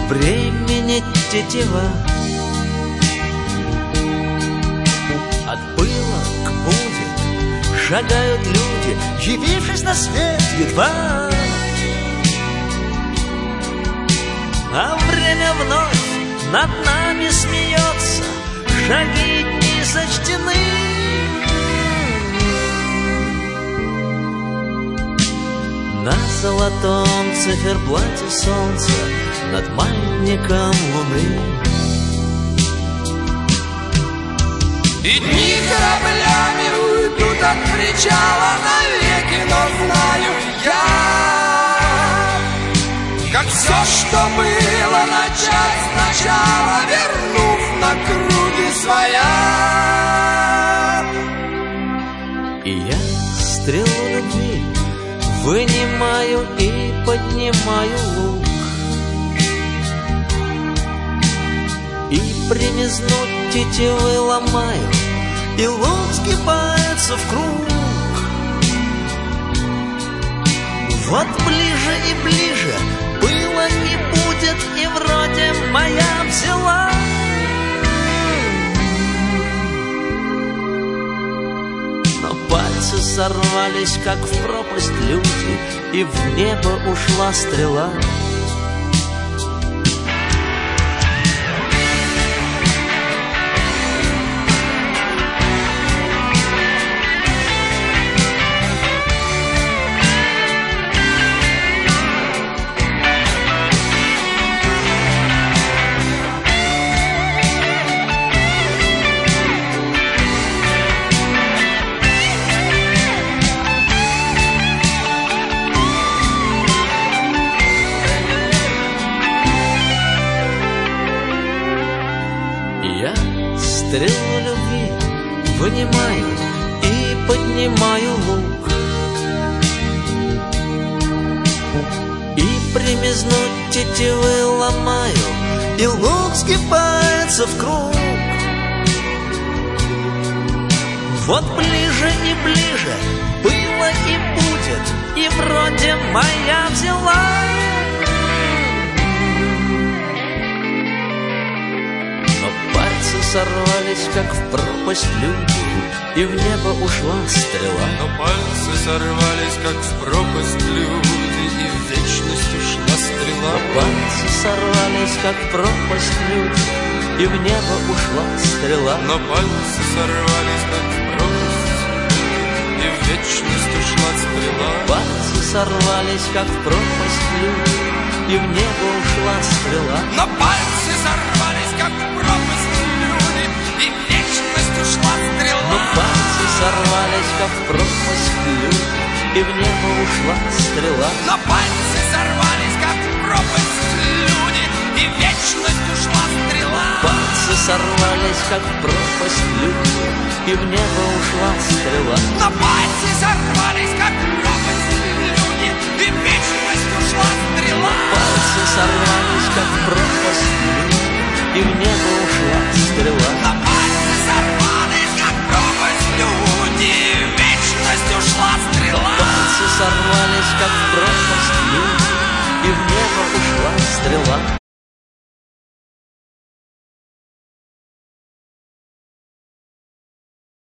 времени тетива. От пыла к будет шагают люди, явившись на свет едва. А время вновь над нами смеется, шаги дни сочтены. На золотом циферблате солнца над маятником луны. И дни кораблями уйдут от причала навеки, но знаю я, как все, что было, начать сначала, вернув на круги своя. И я стрелу любви вынимаю и поднимаю лук, и примизну тетивы ломаю, и лук сгибается в круг. Вот ближе и ближе было и будет, и вроде моя взяла. Но пальцы сорвались, как в пропасть люди, и в небо ушла стрела. Стрелу любви вынимаю и поднимаю лук, и примизну тетивы ломаю, и лук сгибается в круг. Вот ближе и ближе было и будет, и вроде моя взяла. Сорвались, как в пропасть люди, и в небо ушла стрела. Но пальцы сорвались, как в пропасть люди, и в вечность ушла стрела. Но пальцы сорвались, как в пропасть люди, и в небо ушла стрела. Но пальцы сорвались, как в пропасть, и в вечность ушла стрела. Пальцы сорвались, как в пропасть люди, и в небо ушла стрела. Но пальцы сорвались, как в пропасть, и в вечность ушла стрела. Но пальцы сорвались, как в пропасть люди, и в небо ушла стрела. Но пальцы сорвались, как в пропасть люди, и в вечность ушла стрела. Пальцы сорвались, как в пропасть люди, и в небо ушла стрела. Но пальцы сорвались, как в пропасть люди, и в вечность ушла стрела. Пальцы сорвались, как в пропасть люди, и в небо ушла стрела. Но пальцы сорвались, как в пропасть люди, и в вечность ушла стрела. Пальцы сорвались, как в пропасть люди, и в небо ушла стрела.